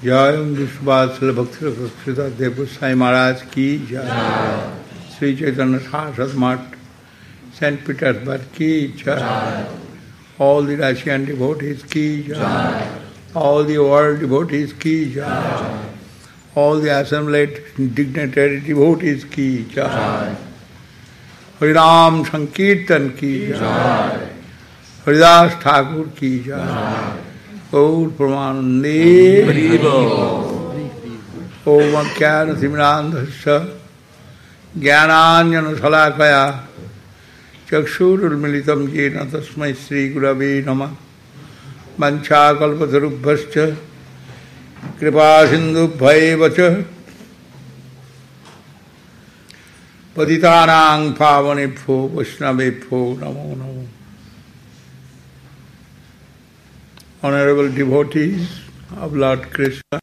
Jai Vishvasala Bhakti Srita Dev Sai Maharaj ki Jai. Sri Chaitanya Saraswati Math, St. Petersburg ki Jai. All the Russian devotees ki Jai. All the world devotees ki Jai. All the assembled dignitary devotees ki Jai. Harinam Sankirtan ki Jai. Haridas Thakur ki Jai. Gaur Pramanande Om Akyana Simrandhasya Jnananjana Salakaya Chakshurul Militam Jena Tasmai Sri Gurave Namah Vancha Kalpatarubhascha Kripa Sindhu Bhaivacha Patitanang Pavanebhyo Vaishnavebhyo Namo Namo. Honorable devotees of Lord Krishna,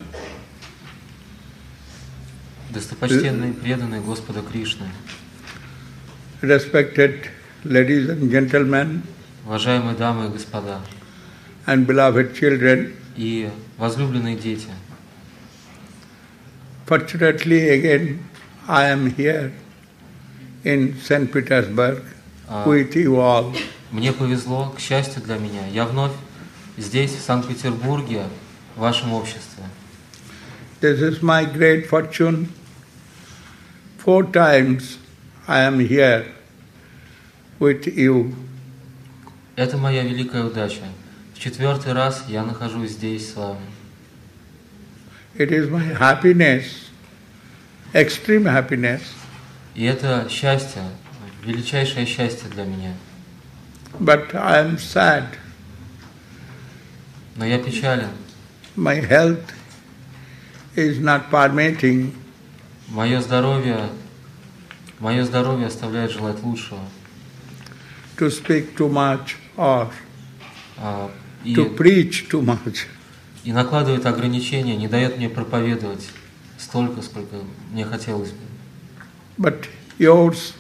достопочтенные преданные Господа Кришны, respected ladies and gentlemen, уважаемые дамы и господа, and beloved children, и возлюбленные дети. Fortunately, again, I am here in St. Petersburg with you all. Мне повезло, к счастью для меня, я вновь здесь, в Санкт-Петербурге, в вашем обществе. This is my great fortune. 4 times I am here with you. Это моя великая удача. В 4-й раз я нахожусь здесь с вами. It is my happiness, extreme happiness. И это счастье, величайшее счастье для меня. But I am sad. Но я печален. My health is not permitting. Мое здоровье оставляет желать лучшего. To speak too much or И to preach too much. И накладывает ограничения, не дает мне проповедовать столько, сколько мне хотелось бы. But yours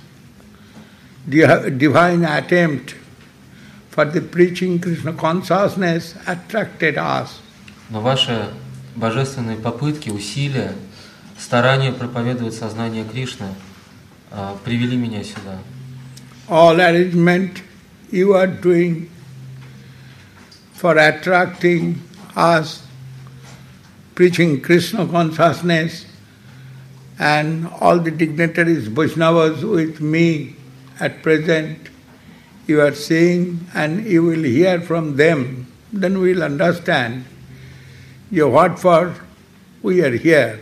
divine attempt for the preaching Krishna consciousness attracted us. Но ваши божественные попытки, усилия, старания проповедовать сознание Кришны привели меня сюда. All arrangement you are doing for attracting us, preaching Krishna consciousness, and all the dignitaries, Vaishnavas with me at present, you are seeing and you will hear from them, then we will understand what for we are here.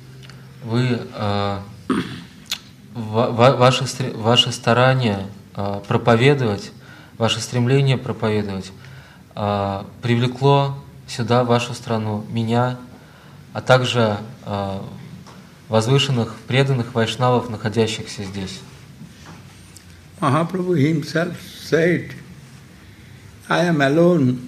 Ваши старания проповедовать, ваше стремление проповедовать привлекло сюда, в вашу страну, меня, а также возвышенных, преданных вайшнавов, находящихся здесь. Mahaprabhu himself said, I am alone.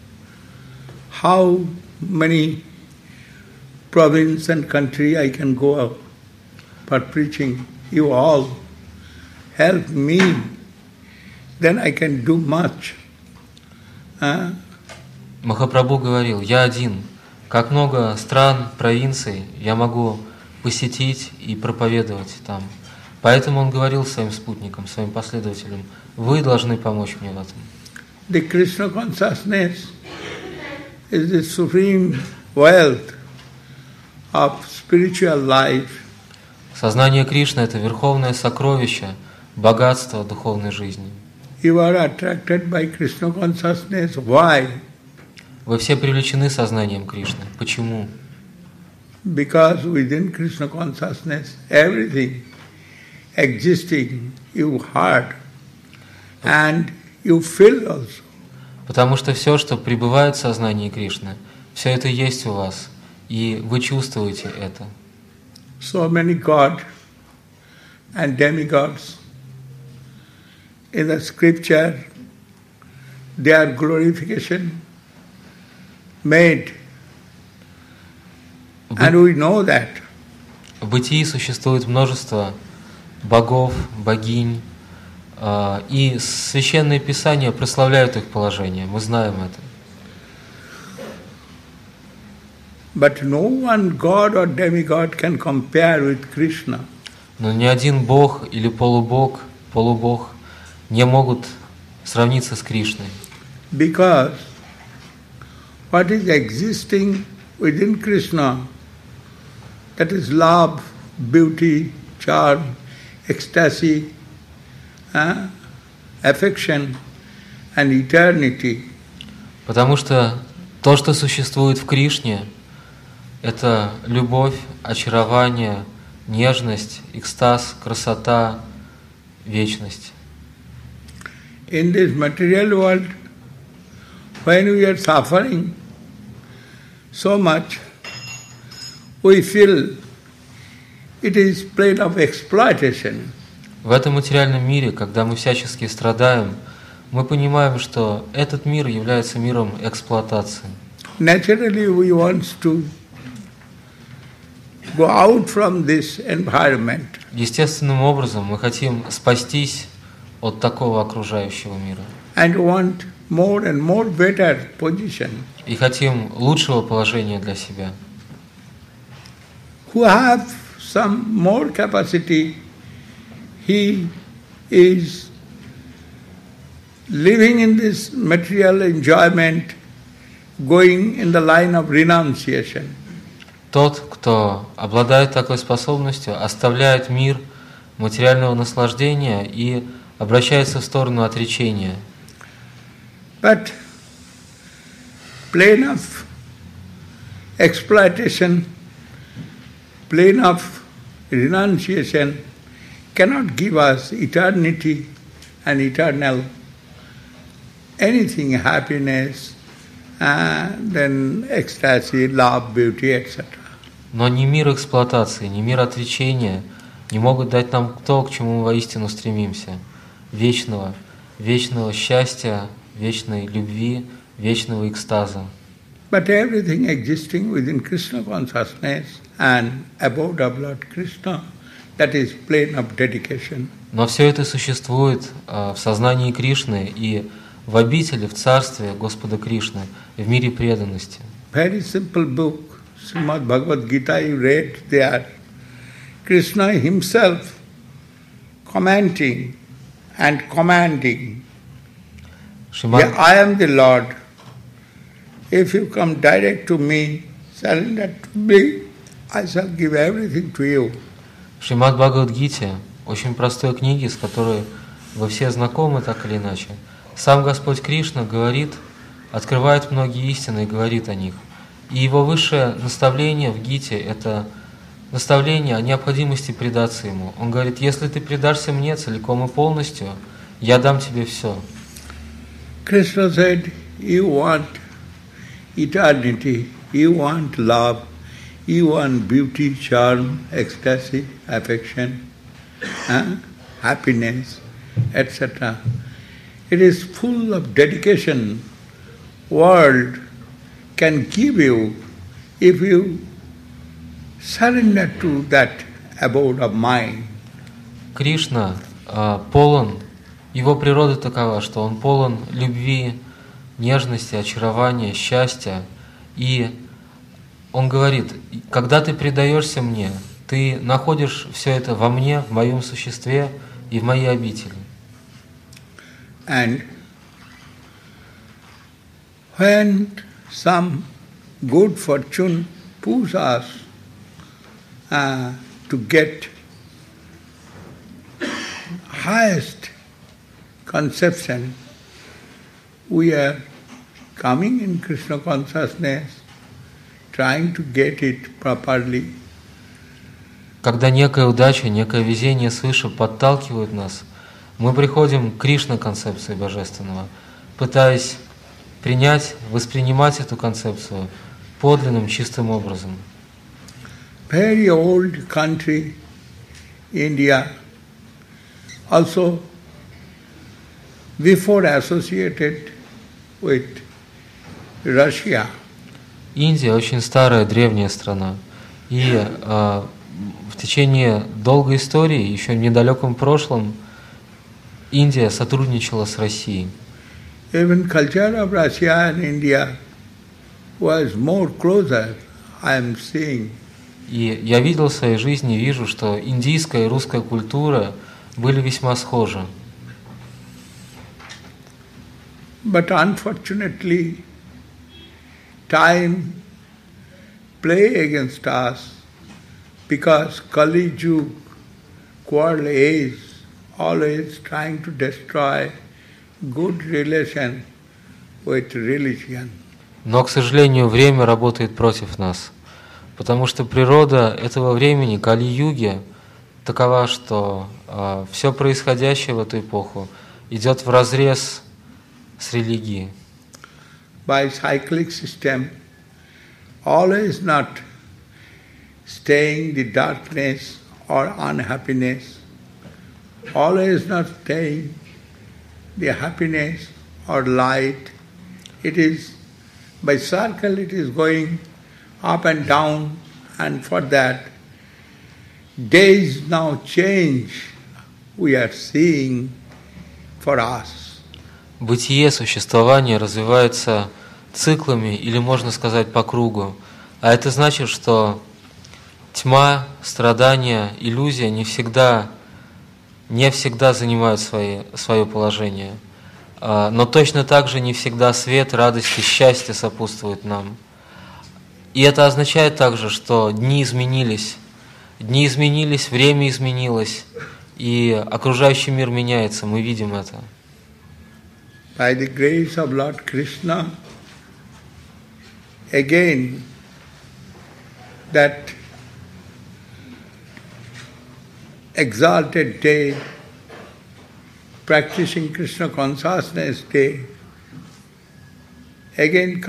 How many province and country I can go out for preaching? You all help me, then I can do much. Махапрабху говорил, я один. Как много стран, провинций я могу посетить и проповедовать там. Поэтому он говорил своим спутникам, своим последователям, вы должны помочь мне в этом. The Krishna consciousness is the supreme wealth of spiritual life. Сознание Кришны – это верховное сокровище, богатство духовной жизни. You are attracted by Krishna consciousness. Why? Вы все привлечены сознанием Кришны. Почему? Because within Krishna consciousness, everything existing, you heard and you feel also. Потому что все, что пребывает в сознании Кришны, все это есть у вас, и вы чувствуете это. So many gods and demigods in the scripture, their glorification made, and we know that. В бытии существует множество богов, богинь, и священные писания прославляют их положение. Мы знаем это. But no one god or demigod can compare with Krishna. Но ни один бог или полубог не могут сравниться с Кришной. Because what is existing within Krishna, that is love, beauty, charm, ecstasy, affection and eternity. Потому что то, что существует в Кришне, это любовь, очарование, нежность, экстаз, красота, вечность. In this material world, when we are suffering so much, we feel it is plane of exploitation. В этом материальном мире, когда мы всячески страдаем, мы понимаем, что этот мир является миром эксплуатации. Naturally, we want to go out from this environment. Естественным образом мы хотим спастись от такого окружающего мира. And want more and more better position. И хотим лучшего положения для себя. Who have some more capacity, he is living in this material enjoyment, going in the line of renunciation. Тот, кто обладает такой способностью, оставляет мир материального наслаждения и обращается в сторону отречения. But plane of exploitation, plane of renunciation cannot give us eternity and eternal anything, happiness, then ecstasy, love, beauty, etc. Но ни мир эксплуатации, ни мир отречения не могут дать нам то, к чему мы воистину стремимся. Вечного счастья, вечной любви, вечного экстаза. But everything existing within Krishna consciousness and abode of Lord Krishna, that is plane of dedication. Но все это существует в сознании Кришны и в обители, в царстве Господа Кришны, в мире преданности. Very simple book, Srimad Bhagavad Gita, you read there. Krishna himself commenting and commanding. Yeah, I am the Lord. If you come direct to me, surrender to me, I shall give everything to you. В Шримад Бхагавад-гите, очень простой книге, с которой вы все знакомы так или иначе, сам Господь Кришна говорит, открывает многие истины и говорит о них. И его высшее наставление в Гите – это наставление о необходимости предаться Ему. Он говорит, если ты предашься мне целиком и полностью, я дам тебе все. Krishna said, you want eternity, you want love, you want beauty, charm, ecstasy, affection, happiness, etc. It is full of dedication. World can give you if you surrender to that abode of mine. Кришна полон, его природа такова, что он полон любви, нежности, очарования, счастья. И он говорит, когда ты предаешься мне, ты находишь все это во мне, в моем существе и в моей обители. And when some good fortune pulls us to get highest conception, we are coming in Krishna consciousness, trying to get it properly. Когда некая удача, некое везение свыше подталкивают нас, мы приходим к Кришна-концепции Божественного, пытаясь принять, воспринимать эту концепцию подлинным, чистым образом. Very old country, India, also before associated with Russia. Индия очень старая, древняя страна. И в течение долгой истории, еще в недалеком прошлом, Индия сотрудничала с Россией. Even culture of Russia and India was more closer I am seeing. И я видел в своей жизни, вижу, что индийская и русская культура были весьма схожи. But unfortunately, time play against us because Kali Yuga, quarrel age, always trying to destroy good relation with religion. Но, к сожалению, время работает против нас, потому что природа этого времени, Кали-юги, такова, что все происходящее в эту эпоху идет вразрез с религией. By cyclic system, always not staying the darkness or unhappiness, always not staying the happiness or light. It is by circle, it is going up and down, and for that, days now change, we are seeing for us. Бытие, существование развивается циклами, или можно сказать по кругу. А это значит, что тьма, страдания, иллюзия не всегда занимают свое положение. Но точно так же не всегда свет, радость и счастье сопутствуют нам. И это означает также, что дни изменились, время изменилось, и окружающий мир меняется, мы видим это. By the grace of Lord Krishna, again, that exalted day, practicing Krishna consciousness day, again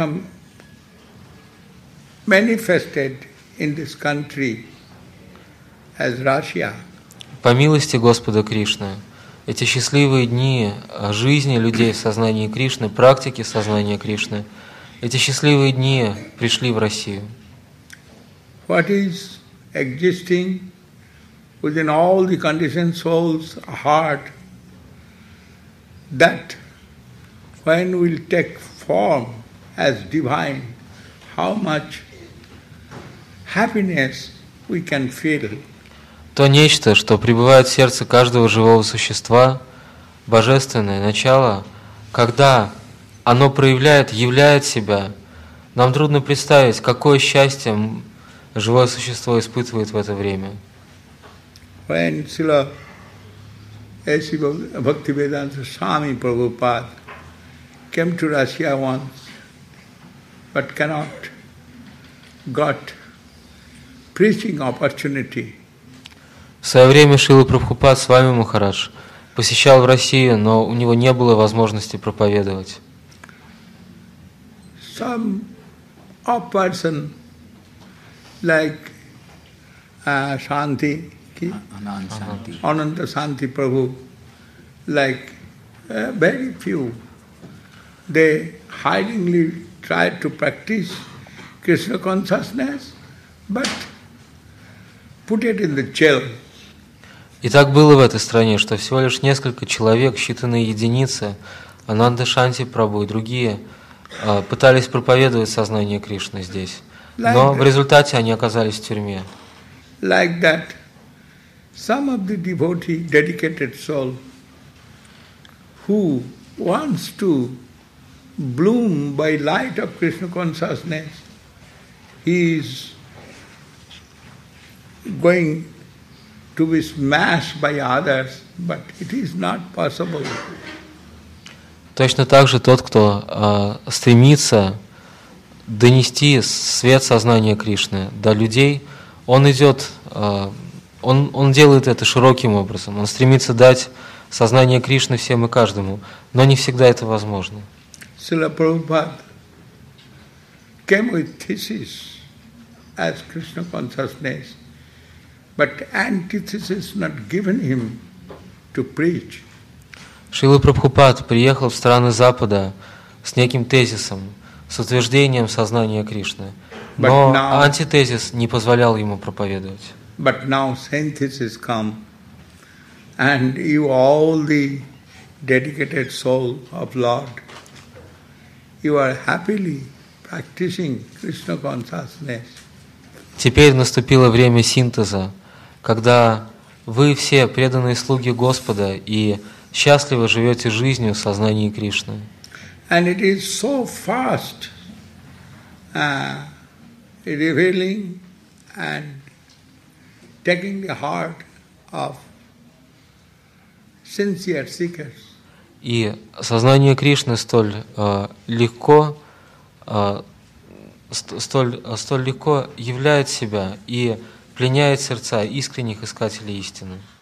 manifested in this country as Russia. По милости Господа Кришны, эти счастливые дни жизни людей в сознании Кришны, практики сознания Кришны, эти счастливые дни пришли в Россию. What is existing within all the conditioned soul's heart, that when will take form as divine, how much happiness we can feel. То нечто, что пребывает в сердце каждого живого существа, божественное начало, когда оно являет себя, нам трудно представить, какое счастье живое существо испытывает в это время. When Srila A.C. Bhaktivedanta Swami Prabhupada came to Russia once, but got preaching opportunity. В свое время Шрила Прабхупад Свами Махарадж посещал в Россию, но у него не было возможности проповедовать. Some person like Shanti, Ananta Shanti Prabhu, like very few, they hidingly tried to practice Krishna consciousness, but put it in the jail. И так было в этой стране, что всего лишь несколько человек, считанные единицы, Ананда Шанти Прабху и другие, пытались проповедовать сознание Кришны здесь. Но в результате они оказались в тюрьме. Like that, some of the devotee, dedicated soul, who wants to bloom by light of Krishna consciousness, he is going to be smashed by others, but it is not possible. Точно так же тот, кто стремится донести свет сознания Кришны до людей, он идет, он делает это широким образом, он стремится дать сознание Кришны всем и каждому, но не всегда это возможно. Srila Prabhupada came with thesis as Krishna consciousness, but antithesis not given him to preach. Шрила Прабхупад приехал в страны Запада с неким тезисом, с утверждением сознания Кришны, но антитезис не позволял ему проповедовать. But now synthesis come, and you all the dedicated soul of Lord, you are happily practicing Krishna consciousness. Теперь наступило время синтеза, когда вы все преданные слуги Господа и счастливо живете жизнью в сознании Кришны. And it is so fast revealing and taking the heart of sincere seekers. И сознание Кришны столь легко являет себя и пленяет сердца искренних искателей истины.